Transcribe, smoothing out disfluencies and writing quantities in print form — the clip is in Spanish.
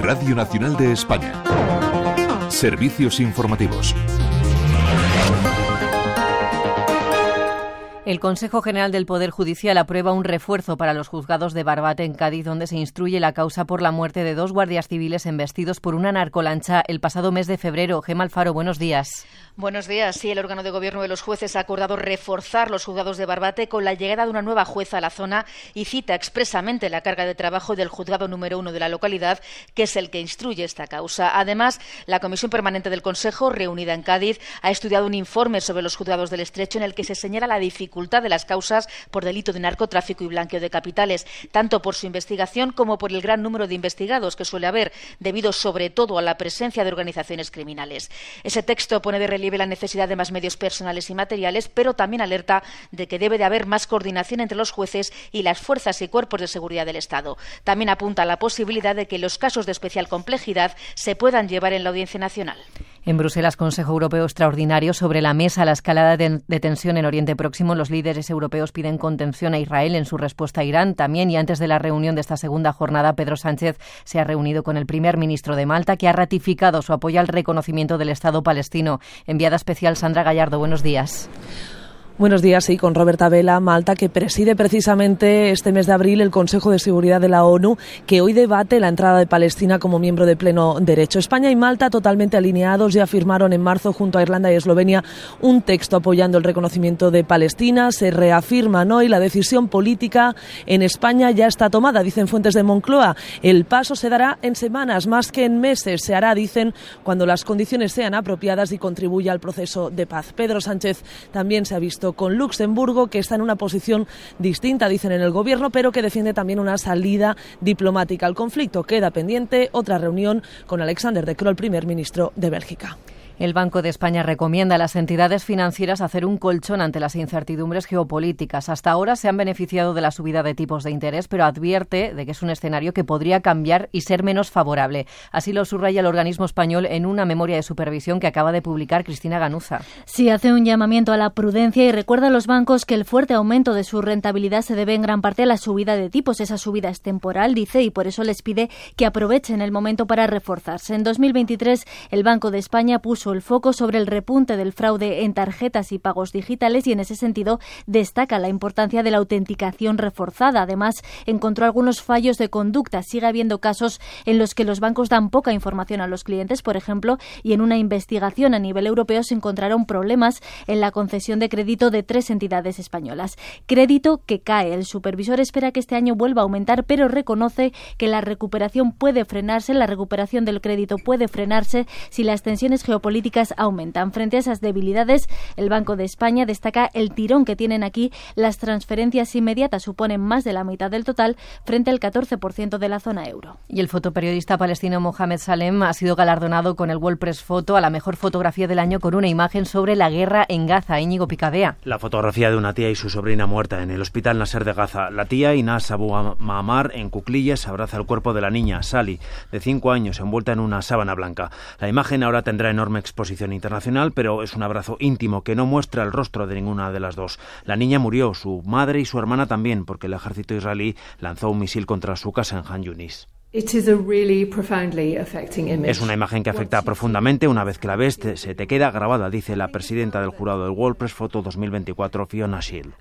Radio Nacional de España. Servicios informativos. El Consejo General del Poder Judicial aprueba un refuerzo para los juzgados de Barbate, en Cádiz, donde se instruye la causa por la muerte de 2 guardias civiles embestidos por una narcolancha el pasado mes de febrero. Gemma Alfaro, buenos días. Buenos días. Sí, el órgano de gobierno de los jueces ha acordado reforzar los juzgados de Barbate con la llegada de una nueva jueza a la zona y cita expresamente la carga de trabajo del juzgado número 1 de la localidad, que es el que instruye esta causa. Además, la Comisión Permanente del Consejo, reunida en Cádiz, ha estudiado un informe sobre los juzgados del Estrecho en el que se señala la dificultad de las causas por delito de narcotráfico y blanqueo de capitales, tanto por su investigación como por el gran número de investigados que suele haber, debido sobre todo a la presencia de organizaciones criminales. Ese texto pone de relieve la necesidad de más medios personales y materiales, pero también alerta de que debe de haber más coordinación entre los jueces y las fuerzas y cuerpos de seguridad del Estado. También apunta a la posibilidad de que los casos de especial complejidad se puedan llevar en la Audiencia Nacional. En Bruselas, Consejo Europeo Extraordinario. Sobre la mesa, la escalada de tensión en Oriente Próximo. Los líderes europeos piden contención a Israel en su respuesta a Irán. También, y antes de la reunión de esta segunda jornada, Pedro Sánchez se ha reunido con el primer ministro de Malta, que ha ratificado su apoyo al reconocimiento del Estado palestino. Enviada especial Sandra Gallardo, buenos días. Buenos días, sí, con Roberta Vela, Malta, que preside precisamente este mes de abril el Consejo de Seguridad de la ONU, que hoy debate la entrada de Palestina como miembro de pleno derecho. España y Malta, totalmente alineados, ya firmaron en marzo junto a Irlanda y Eslovenia un texto apoyando el reconocimiento de Palestina. Se reafirman hoy la decisión política en España ya está tomada, dicen fuentes de Moncloa. El paso se dará en semanas, más que en meses. Se hará, dicen, cuando las condiciones sean apropiadas y contribuya al proceso de paz. Pedro Sánchez también se ha visto con Luxemburgo, que está en una posición distinta, dicen en el gobierno, pero que defiende también una salida diplomática al conflicto. Queda pendiente otra reunión con Alexander De Croo, primer ministro de Bélgica. El Banco de España recomienda a las entidades financieras hacer un colchón ante las incertidumbres geopolíticas. Hasta ahora se han beneficiado de la subida de tipos de interés, pero advierte de que es un escenario que podría cambiar y ser menos favorable. Así lo subraya el organismo español en una memoria de supervisión que acaba de publicar Cristina Ganuza. Sí, hace un llamamiento a la prudencia y recuerda a los bancos que el fuerte aumento de su rentabilidad se debe en gran parte a la subida de tipos. Esa subida es temporal, dice, y por eso les pide que aprovechen el momento para reforzarse. En 2023, el Banco de España puso el foco sobre el repunte del fraude en tarjetas y pagos digitales y en ese sentido destaca la importancia de la autenticación reforzada. Además, encontró algunos fallos de conducta. Sigue habiendo casos en los que los bancos dan poca información a los clientes, por ejemplo, y en una investigación a nivel europeo se encontraron problemas en la concesión de crédito de 3 entidades españolas. Crédito que cae. El supervisor espera que este año vuelva a aumentar, pero reconoce que la recuperación del crédito puede frenarse si las tensiones geopolíticas aumentan. Frente a esas debilidades, el Banco de España destaca el tirón que tienen aquí. Las transferencias inmediatas suponen más de la mitad del total, frente al 14% de la zona euro. Y el fotoperiodista palestino Mohamed Salem ha sido galardonado con el World Press Photo a la mejor fotografía del año con una imagen sobre la guerra en Gaza. Íñigo Picabea. La fotografía de una tía y su sobrina muerta en el hospital Nasser de Gaza. La tía, Inás Abu Ma'amar, en cuclillas, abraza el cuerpo de la niña, Sally, de 5 años, envuelta en una sábana blanca. La imagen ahora tendrá enorme exposición internacional, pero es un abrazo íntimo que no muestra el rostro de ninguna de las dos. La niña murió, su madre y su hermana también, porque el ejército israelí lanzó un misil contra su casa en Han Yunis. Es una imagen que afecta profundamente. Una vez que la ves, se te queda grabada, dice la presidenta del jurado del World Press Photo 2024, Fiona Shield.